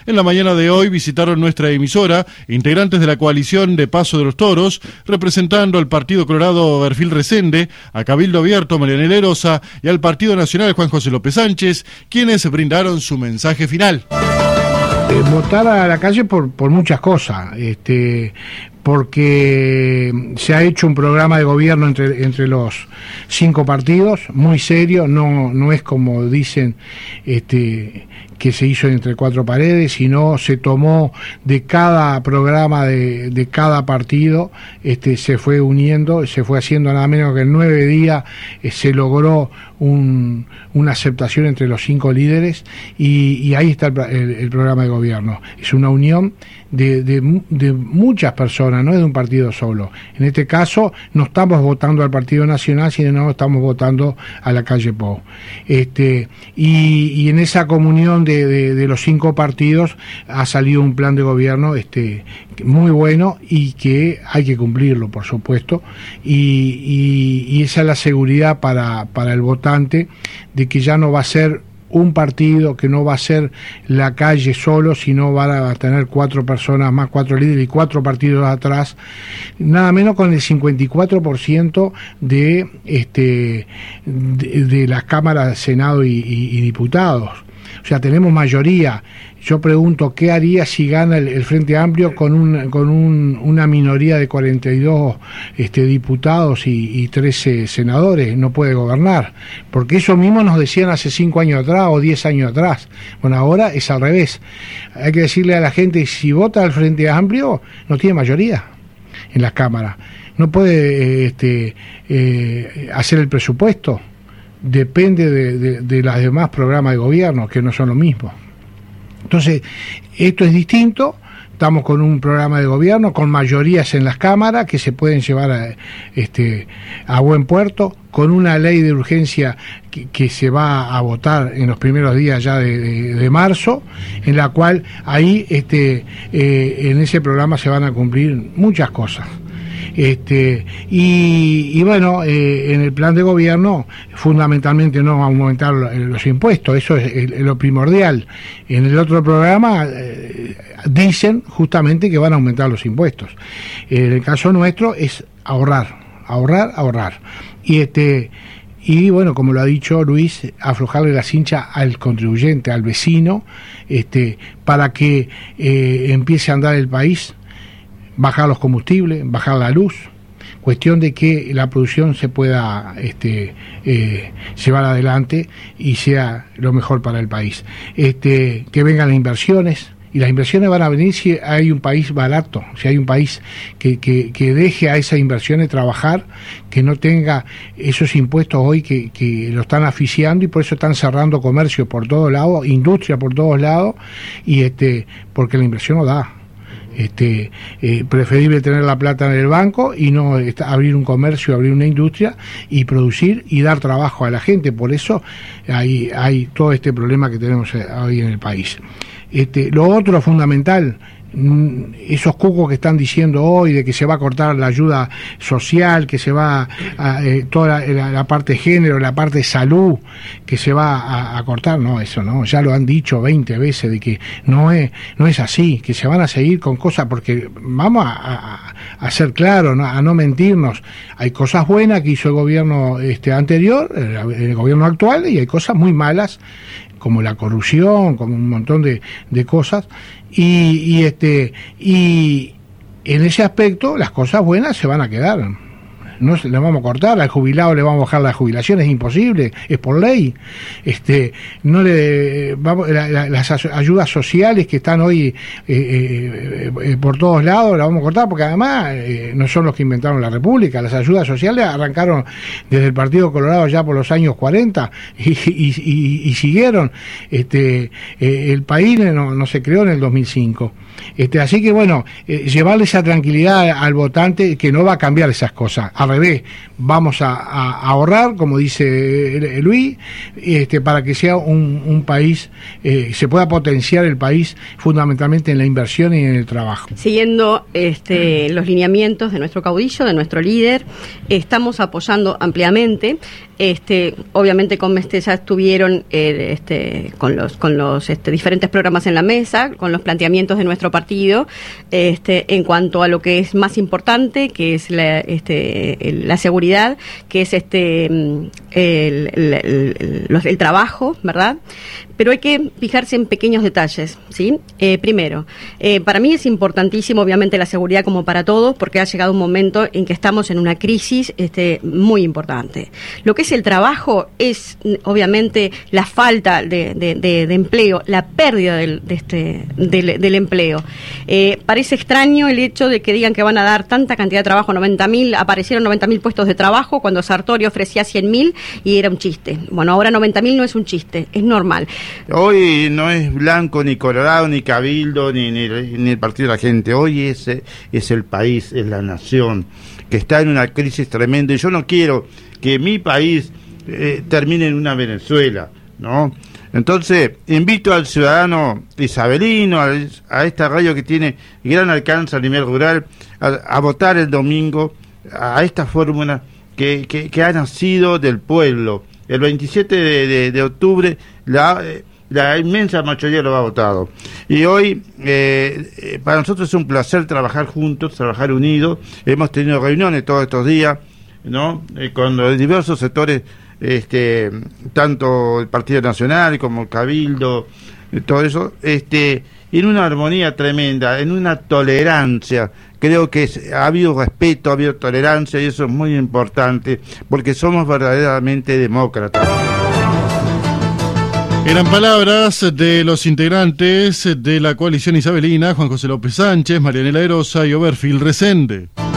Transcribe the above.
En la mañana de hoy visitaron nuestra emisora integrantes de la coalición de Paso de los Toros, representando al Partido Colorado Berfil Resende, a Cabildo Abierto Marianela Erosa y al Partido Nacional Juan José López Sánchez, quienes brindaron su mensaje final. Votar a la calle por muchas cosas, porque se ha hecho un programa de gobierno entre los 5 partidos, muy serio, no es como dicen que se hizo entre 4 paredes, sino se tomó de cada programa de cada partido, se fue uniendo, se fue haciendo nada menos que en 9 días, se logró una aceptación entre los 5 líderes y ahí está el programa de gobierno. Es una unión de muchas personas, no es de un partido solo. En este caso no estamos votando al Partido Nacional, sino estamos votando a la calle Pou. Y en esa comunión de los 5 partidos ha salido un plan de gobierno muy bueno y que hay que cumplirlo, por supuesto, y esa es la seguridad para el votante de que ya no va a ser un partido, que no va a ser la calle solo, sino van a tener 4 personas más, 4 líderes y 4 partidos atrás, nada menos con el 54% de las cámaras, Senado y diputados. O sea, tenemos mayoría. Yo pregunto, ¿qué haría si gana el Frente Amplio con una minoría de 42 diputados y 13 senadores? No puede gobernar, porque eso mismo nos decían hace 5 años atrás o 10 años atrás. Bueno, ahora es al revés. Hay que decirle a la gente, si vota al Frente Amplio, no tiene mayoría en las cámaras. No puede hacer el presupuesto. Depende de los demás programas de gobierno, que no son lo mismo. Entonces, esto es distinto. Estamos con un programa de gobierno, con mayorías en las cámaras que se pueden llevar a buen puerto, con una ley de urgencia que se va a votar en los primeros días ya de marzo, en la cual ahí en ese programa se van a cumplir muchas cosas. Y bueno, en el plan de gobierno fundamentalmente no aumentar los impuestos, eso es lo primordial. En el otro programa dicen justamente que van a aumentar los impuestos. En el caso nuestro es ahorrar. Y bueno, como lo ha dicho Luis, aflojarle la cincha al contribuyente, al vecino, para que empiece a andar el país. Bajar los combustibles, bajar la luz, cuestión de que la producción se pueda llevar adelante y sea lo mejor para el país. Que vengan las inversiones, y las inversiones van a venir si hay un país barato, si hay un país que deje a esas inversiones trabajar, que no tenga esos impuestos hoy que lo están asfixiando, y por eso están cerrando comercio por todos lados, industria por todos lados, y porque la inversión no da. Preferible tener la plata en el banco y no abrir un comercio, abrir una industria y producir y dar trabajo a la gente. Por eso hay todo este problema que tenemos hoy en el país. Lo otro fundamental, esos cucos que están diciendo hoy de que se va a cortar la ayuda social, que se va toda la parte de género, la parte de salud, que se va a cortar, no, eso no, ya lo han dicho 20 veces de que no es así, que se van a seguir con cosas, porque vamos a ser claros, a no mentirnos. Hay cosas buenas que hizo el gobierno anterior, el gobierno actual, y hay cosas muy malas, como la corrupción, como un montón de cosas, y en ese aspecto las cosas buenas se van a quedar. No le vamos a cortar, al jubilado le vamos a bajar la jubilación, es imposible, es por ley. No le vamos, las ayudas sociales que están hoy por todos lados las vamos a cortar, porque además no son los que inventaron la República. Las ayudas sociales arrancaron desde el Partido Colorado ya por los años 40 y siguieron. El país no se creó en el 2005. Así que bueno, llevarle esa tranquilidad al votante, que no va a cambiar esas cosas. Al revés, vamos a ahorrar, como dice Luis, para que sea un país, se pueda potenciar el país fundamentalmente en la inversión y en el trabajo. Siguiendo los lineamientos de nuestro caudillo, de nuestro líder, estamos apoyando ampliamente Obviamente ya estuvieron con los diferentes programas en la mesa, con los planteamientos de nuestro partido, en cuanto a lo que es más importante, que es la seguridad, que es el trabajo, ¿verdad? Pero hay que fijarse en pequeños detalles, ¿sí? Primero, para mí es importantísimo, obviamente, la seguridad como para todos, porque ha llegado un momento en que estamos en una crisis muy importante. Lo que es el trabajo es, obviamente, la falta de empleo, la pérdida del empleo. Parece extraño el hecho de que digan que van a dar tanta cantidad de trabajo, 90.000, aparecieron 90.000 puestos de trabajo cuando Sartori ofrecía 100.000 y era un chiste. Bueno, ahora 90.000 no es un chiste, es normal. Hoy no es Blanco, ni Colorado, ni Cabildo, ni el Partido de la Gente. Hoy es el país, es la nación, que está en una crisis tremenda. Y yo no quiero que mi país termine en una Venezuela, ¿no? Entonces, invito al ciudadano isabelino, a esta radio que tiene gran alcance a nivel rural, a votar el domingo a esta fórmula que ha nacido del pueblo. El 27 de octubre la inmensa mayoría lo ha votado. Y hoy para nosotros es un placer trabajar juntos, trabajar unidos. Hemos tenido reuniones todos estos días, ¿no? Con los diversos sectores, tanto el Partido Nacional como el Cabildo, todo eso, en una armonía tremenda, en una tolerancia. Creo que ha habido respeto, ha habido tolerancia, y eso es muy importante, porque somos verdaderamente demócratas. Eran palabras de los integrantes de la coalición isabelina, Juan José López Sánchez, Marianela Erosa y Oberfil Resende.